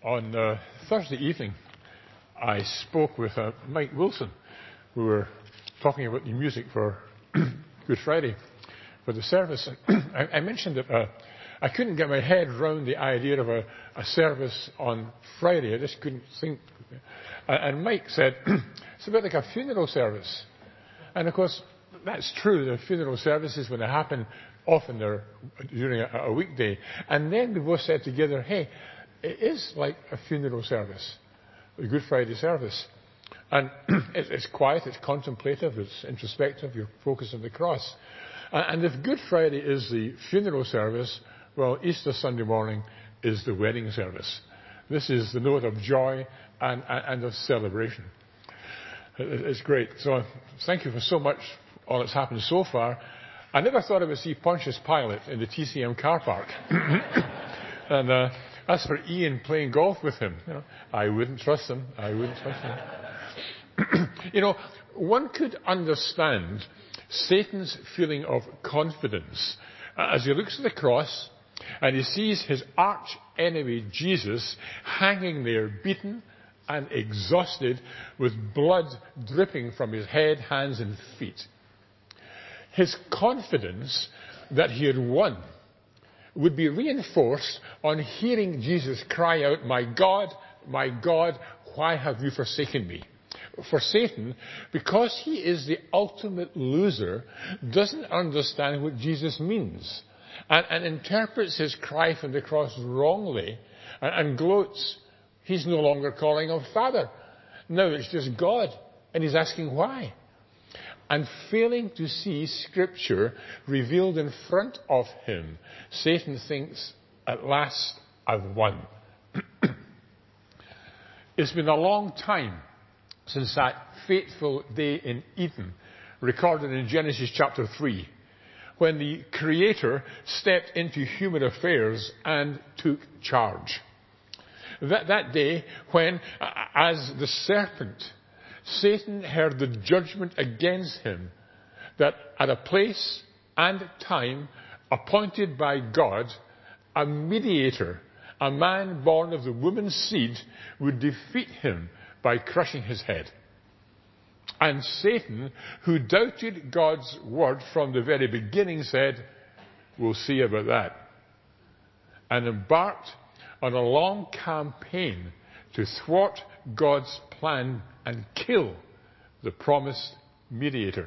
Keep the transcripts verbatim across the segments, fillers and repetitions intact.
On uh, Thursday evening, I spoke with uh, Mike Wilson. We were talking about the music for Good Friday for the service. I, I mentioned that uh, I couldn't get my head round the idea of a, a service on Friday. I just couldn't think. And Mike said, it's a bit like a funeral service. And of course, that's true. The funeral services, when they happen, often they're during a, a weekday. And then we both said together, hey, it is like a funeral service, a Good Friday service. And it's quiet, it's contemplative, it's introspective, you're focused on the cross. And if Good Friday is the funeral service, well, Easter Sunday morning is the wedding service. This is the note of joy and, and of celebration. It's great. So thank you for so much, all that's happened so far. I never thought I would see Pontius Pilate in the T C M car park. and uh, as for Ian playing golf with him, you know, I wouldn't trust him. I wouldn't trust him. You know, one could understand Satan's feeling of confidence as he looks at the cross and he sees his arch enemy Jesus hanging there, beaten and exhausted, with blood dripping from his head, hands and feet. His confidence that he had won would be reinforced on hearing Jesus cry out, "My God, my God, why have you forsaken me?" For Satan, because he is the ultimate loser, doesn't understand what Jesus means and, and interprets his cry from the cross wrongly and, and gloats. He's no longer calling him Father. Now it's just God. And he's asking why. And failing to see Scripture revealed in front of him, Satan thinks, at last I've won. It's been a long time since that fateful day in Eden, recorded in Genesis chapter three, when the Creator stepped into human affairs and took charge. That, that day when, as the serpent, Satan heard the judgment against him, that at a place and time appointed by God, a mediator, a man born of the woman's seed, would defeat him by crushing his head. And Satan, who doubted God's word from the very beginning, said, "We'll see about that," and embarked on a long campaign to thwart God's plan and kill the promised mediator.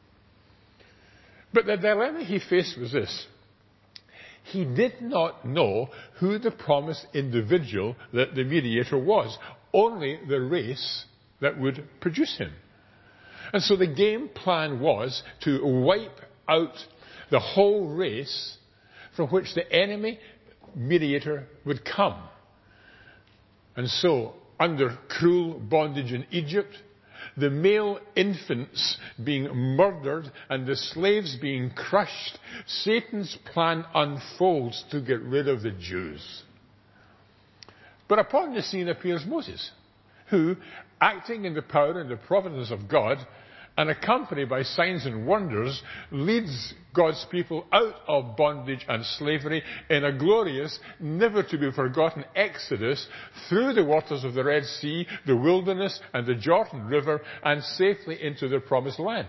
But the dilemma he faced was this. He did not know who the promised individual that the mediator was, only the race that would produce him. And so the game plan was to wipe out the whole race from which the enemy mediator would come. And so, under cruel bondage in Egypt, the male infants being murdered and the slaves being crushed, Satan's plan unfolds to get rid of the Jews. But upon the scene appears Moses, who, acting in the power and the providence of God, and accompanied by signs and wonders, leads God's people out of bondage and slavery in a glorious, never-to-be-forgotten exodus through the waters of the Red Sea, the wilderness, and the Jordan River, and safely into their promised land.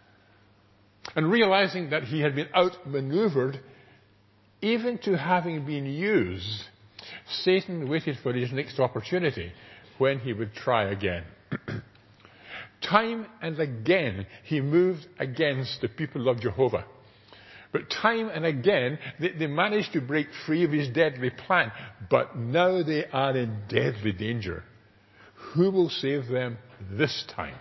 And realizing that he had been outmaneuvered, even to having been used, Satan waited for his next opportunity when he would try again. Time and again, he moved against the people of Jehovah. But time and again, they, they managed to break free of his deadly plan. But now they are in deadly danger. Who will save them this time?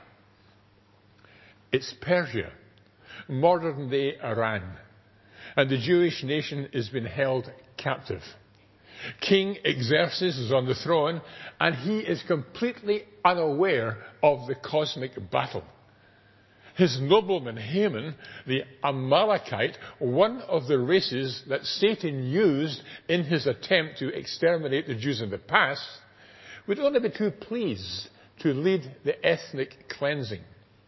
It's Persia, modern-day Iran. And the Jewish nation is being held captive. King Xerxes is on the throne, and he is completely unaware of the cosmic battle. His nobleman Haman, the Amalekite, one of the races that Satan used in his attempt to exterminate the Jews in the past, would only be too pleased to lead the ethnic cleansing.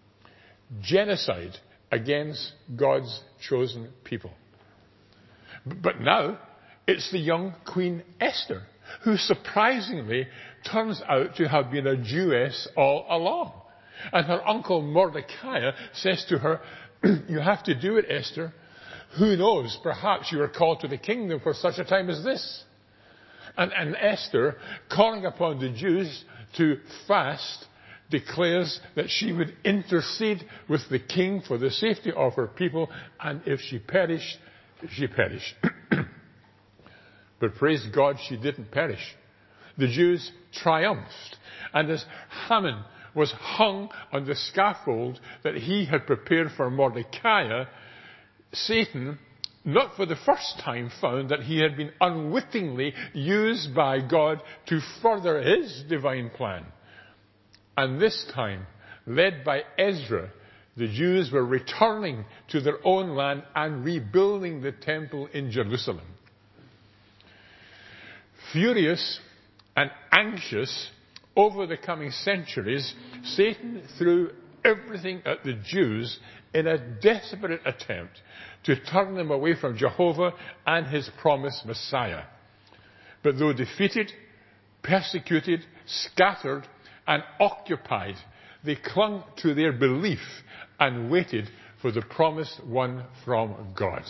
Genocide against God's chosen people. But now, it's the young Queen Esther who surprisingly turns out to have been a Jewess all along. And her uncle Mordecai says to her, you have to do it, Esther. Who knows, perhaps you are called to the kingdom for such a time as this. And, and Esther, calling upon the Jews to fast, declares that she would intercede with the king for the safety of her people, and if she perished, she perished. But praise God, she didn't perish. The Jews triumphed, and as Haman was hung on the scaffold that he had prepared for Mordecai, Satan, not for the first time, found that he had been unwittingly used by God to further his divine plan. And this time, led by Ezra, the Jews were returning to their own land and rebuilding the temple in Jerusalem. Furious and anxious over the coming centuries, Satan threw everything at the Jews in a desperate attempt to turn them away from Jehovah and his promised Messiah. But though defeated, persecuted, scattered, and occupied, they clung to their belief and waited for the promised one from God.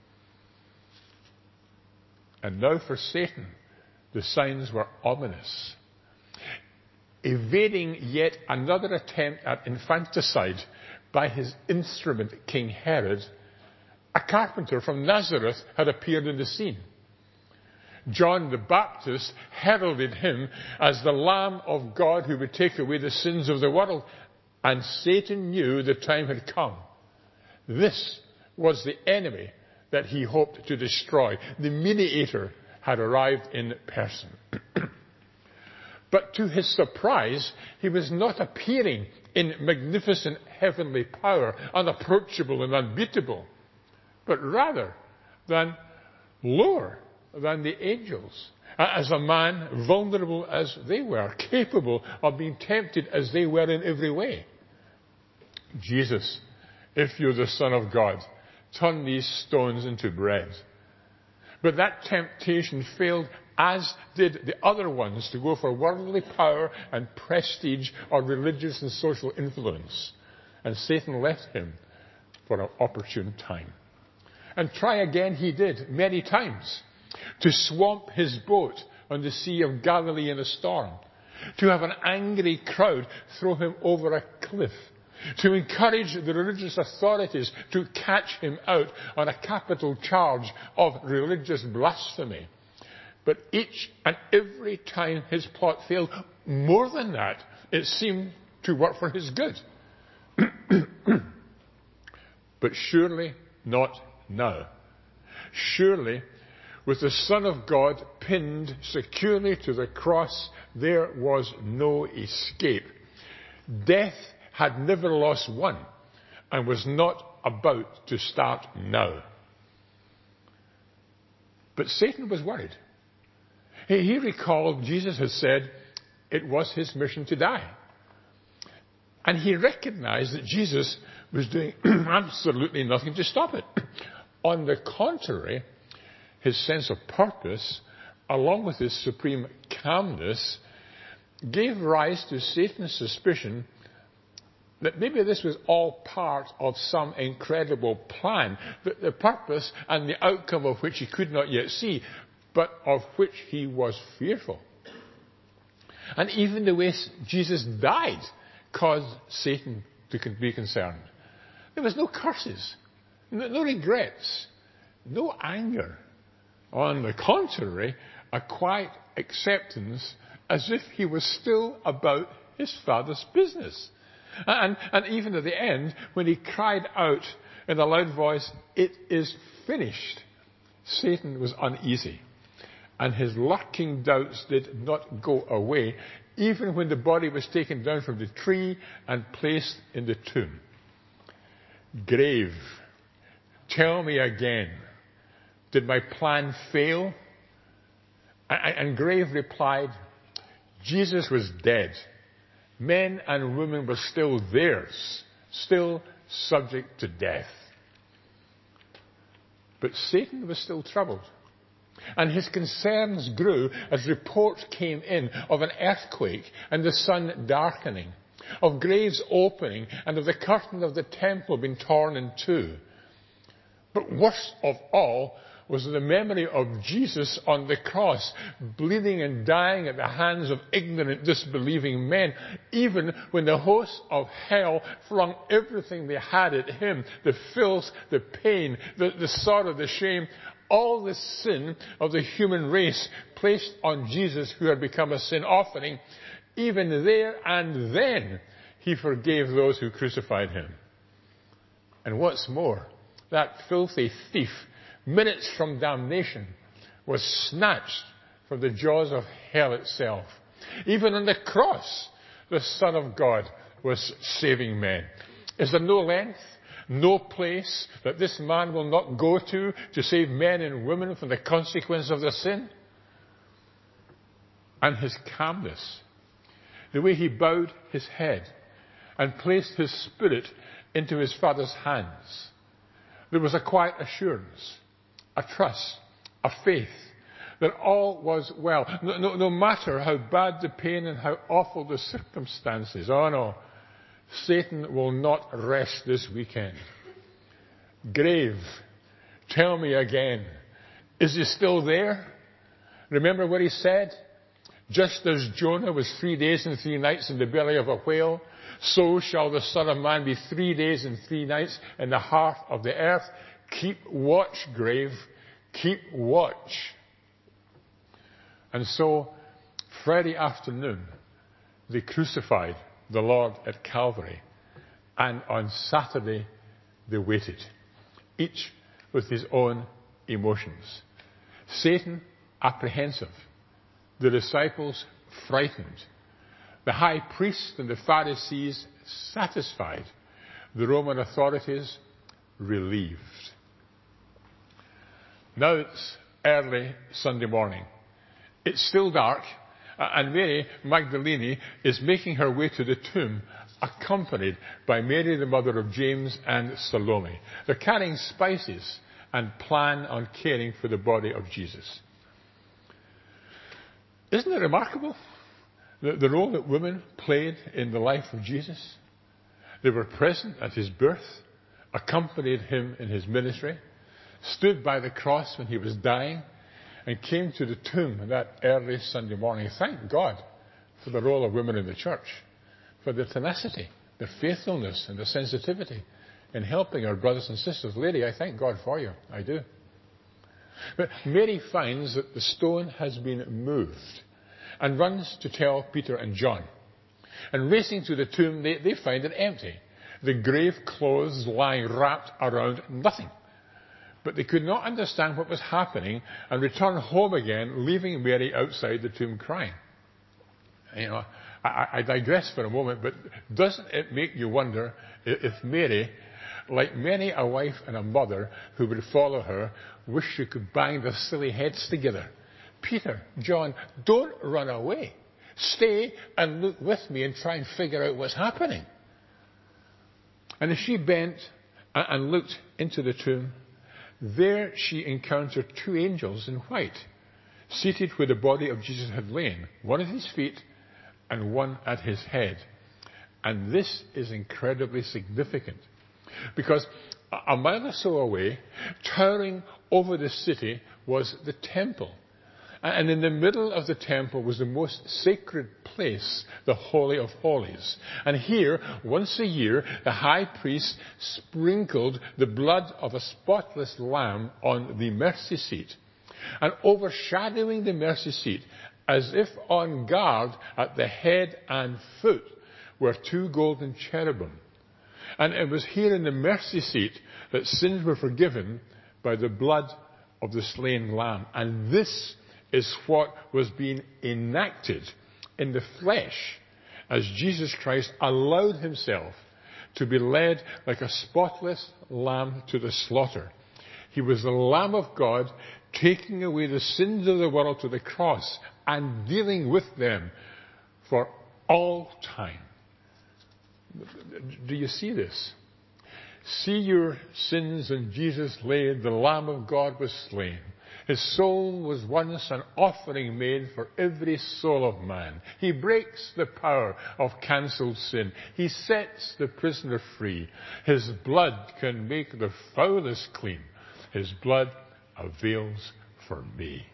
And now for Satan, the signs were ominous. Evading yet another attempt at infanticide by his instrument, King Herod, a carpenter from Nazareth had appeared in the scene. John the Baptist heralded him as the Lamb of God who would take away the sins of the world, and Satan knew the time had come. This was the enemy that he hoped to destroy. The mediator had arrived in person. But to his surprise, he was not appearing in magnificent heavenly power, unapproachable and unbeatable, but rather than lower than the angels, as a man vulnerable as they were, capable of being tempted as they were in every way. Jesus, if you're the Son of God, turn these stones into bread. But that temptation failed, as did the other ones, to go for worldly power and prestige or religious and social influence. And Satan left him for an opportune time. And try again he did, many times, to swamp his boat on the Sea of Galilee in a storm, to have an angry crowd throw him over a cliff, to encourage the religious authorities to catch him out on a capital charge of religious blasphemy. But each and every time his plot failed, more than that, it seemed to work for his good. But surely not now. Surely, with the Son of God pinned securely to the cross, there was no escape. Death had never lost one and was not about to start now. But Satan was worried. He, he recalled Jesus had said it was his mission to die. And he recognized that Jesus was doing absolutely nothing to stop it. On the contrary, his sense of purpose, along with his supreme calmness, gave rise to Satan's suspicion that maybe this was all part of some incredible plan, that the purpose and the outcome of which he could not yet see, but of which he was fearful. And even the way Jesus died caused Satan to be concerned. There was no curses, no, no regrets, no anger. On the contrary, a quiet acceptance as if he was still about his Father's business. And, and even at the end, when he cried out in a loud voice, "It is finished," Satan was uneasy. And his lurking doubts did not go away, even when the body was taken down from the tree and placed in the tomb. "Grave, tell me again, did my plan fail?" And Grave replied, "Jesus was dead. Men and women were still theirs, still subject to death." But Satan was still troubled. And his concerns grew as reports came in of an earthquake and the sun darkening, of graves opening and of the curtain of the temple being torn in two. But worst of all was the memory of Jesus on the cross, bleeding and dying at the hands of ignorant, disbelieving men, even when the hosts of hell flung everything they had at him, the filth, the pain, the, the sorrow, the shame, all the sin of the human race placed on Jesus, who had become a sin offering. Even there and then, he forgave those who crucified him. And what's more, that filthy thief, minutes from damnation, was snatched from the jaws of hell itself. Even on the cross, the Son of God was saving men. Is there no length, no place that this man will not go to to save men and women from the consequence of their sin? And his calmness, the way he bowed his head and placed his spirit into his Father's hands. There was a quiet assurance, a trust, a faith that all was well. No, no, no matter how bad the pain and how awful the circumstances. Oh no, Satan will not rest this weekend. Grave, tell me again, is he still there? Remember what he said? Just as Jonah was three days and three nights in the belly of a whale, so shall the Son of Man be three days and three nights in the heart of the earth. Keep watch, grave. Keep watch. And so, Friday afternoon, they crucified the Lord at Calvary. And on Saturday, they waited, each with his own emotions. Satan, apprehensive. The disciples, frightened. The high priest and the Pharisees, satisfied. The Roman authorities, relieved. Now it's early Sunday morning. It's still dark, and Mary Magdalene is making her way to the tomb, accompanied by Mary, the mother of James, and Salome. They're carrying spices and plan on caring for the body of Jesus. Isn't it remarkable, the, the role that women played in the life of Jesus? They were present at his birth, accompanied him in his ministry, stood by the cross when he was dying, and came to the tomb that early Sunday morning. Thank God for the role of women in the church, for their tenacity, their faithfulness, and their sensitivity in helping our brothers and sisters. Lady, I thank God for you. I do. But Mary finds that the stone has been moved and runs to tell Peter and John. And racing to the tomb, they, they find it empty. The grave clothes lying wrapped around nothing. But they could not understand what was happening and return home again, leaving Mary outside the tomb crying. You know, I, I digress for a moment, but doesn't it make you wonder if Mary, like many a wife and a mother who would follow her, wish she could bang their silly heads together? Peter, John, don't run away. Stay and look with me and try and figure out what's happening. And as she bent and looked into the tomb, there she encountered two angels in white, seated where the body of Jesus had lain, one at his feet and one at his head. And this is incredibly significant, because a mile or so away, towering over the city, was the temple. And in the middle of the temple was the most sacred place, the Holy of Holies. And here, once a year, the high priest sprinkled the blood of a spotless lamb on the mercy seat. And overshadowing the mercy seat, as if on guard at the head and foot, were two golden cherubim. And it was here in the mercy seat that sins were forgiven by the blood of the slain lamb. And this is what was being enacted in the flesh as Jesus Christ allowed himself to be led like a spotless lamb to the slaughter. He was the Lamb of God taking away the sins of the world to the cross and dealing with them for all time. Do you see this? See your sins, and Jesus laid, the Lamb of God was slain. His soul was once an offering made for every soul of man. He breaks the power of cancelled sin. He sets the prisoner free. His blood can make the foulest clean. His blood avails for me.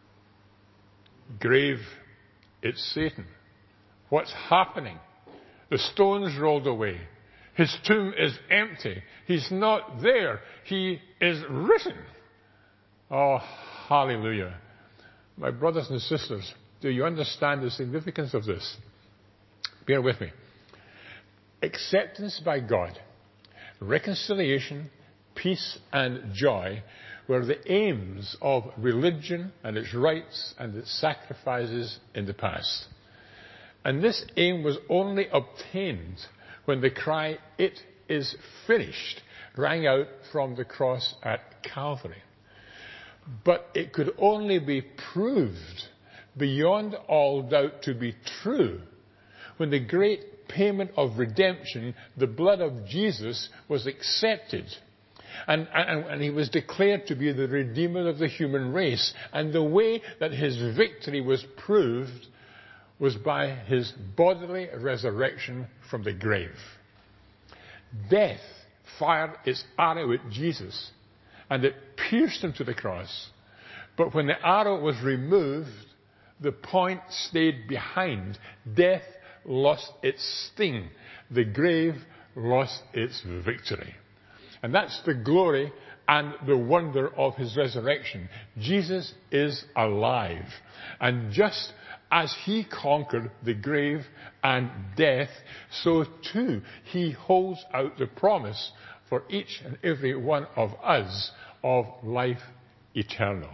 Grave, it's Satan. What's happening? The stone's rolled away. His tomb is empty. He's not there. He is risen. Oh, hallelujah. My brothers and sisters, do you understand the significance of this? Bear with me. Acceptance by God, reconciliation, peace and joy were the aims of religion and its rites and its sacrifices in the past. And this aim was only obtained when the cry, "It is finished," rang out from the cross at Calvary. But it could only be proved beyond all doubt to be true when the great payment of redemption, the blood of Jesus, was accepted. And, and, and he was declared to be the Redeemer of the human race. And the way that his victory was proved was by his bodily resurrection from the grave. Death fired its arrow at Jesus, and it pierced him to the cross. But when the arrow was removed, the point stayed behind. Death lost its sting. The grave lost its victory. And that's the glory and the wonder of his resurrection. Jesus is alive. And just as he conquered the grave and death, so too he holds out the promise for each and every one of us of life eternal.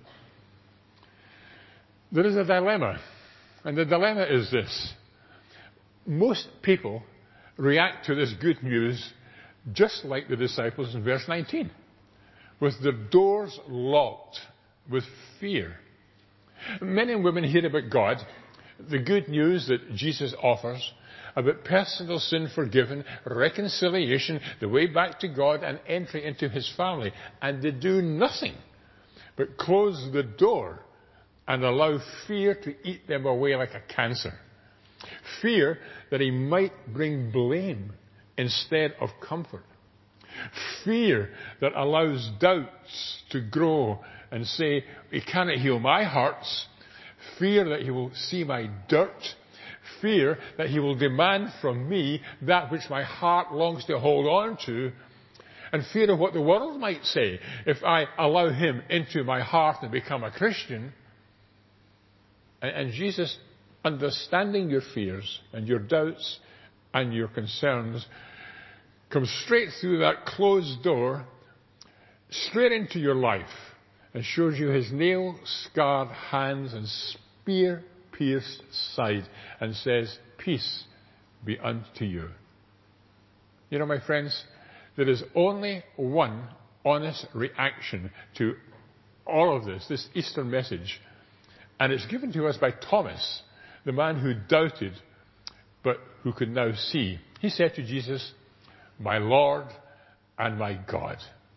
There is a dilemma, and the dilemma is this. Most people react to this good news just like the disciples in verse nineteen, with their doors locked with fear. Men and women hear about God, the good news that Jesus offers, about personal sin forgiven, reconciliation, the way back to God, and entry into his family. And they do nothing but close the door and allow fear to eat them away like a cancer. Fear that he might bring blame instead of comfort. Fear that allows doubts to grow and say, he cannot heal my hurts. Fear that he will see my dirt. Fear that he will demand from me that which my heart longs to hold on to. And fear of what the world might say if I allow him into my heart and become a Christian. And, and Jesus, understanding your fears and your doubts and your concerns, comes straight through that closed door, straight into your life, and shows you his nail-scarred hands and spear-pierced side, and says, "Peace be unto you." You know, my friends, there is only one honest reaction to all of this, this Easter message, and it's given to us by Thomas, the man who doubted, but who could now see. He said to Jesus, "My Lord and my God."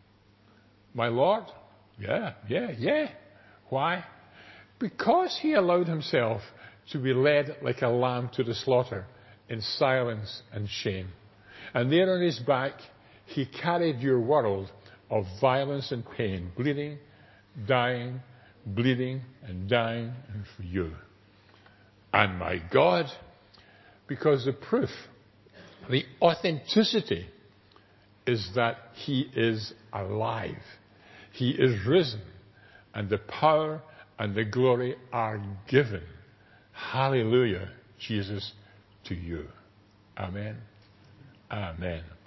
My Lord? Yeah, yeah, yeah. Why? Because he allowed himself to be led like a lamb to the slaughter in silence and shame. And there on his back, he carried your world of violence and pain, bleeding, dying, bleeding and dying for you. And my God, because the proof, the authenticity is that he is alive. He is risen, and the power and the glory are given. Hallelujah, Jesus, to you. Amen. Amen.